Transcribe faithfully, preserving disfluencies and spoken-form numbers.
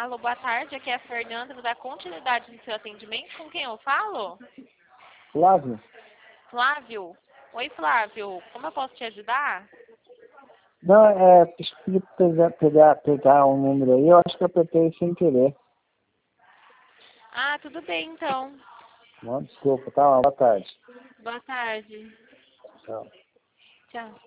Alô, boa tarde. Aqui é a Fernanda. Vou dar continuidade no seu atendimento. Com quem eu falo? Flávio? Flávio? Oi, Flávio. Como eu posso te ajudar? Não, é, deixa eu pedir pra pegar, pegar, pegar um número aí, eu acho que eu apertei sem querer. Ah, tudo bem, então. Não, desculpa, tá? Boa tarde. Boa tarde. Tchau. Tchau.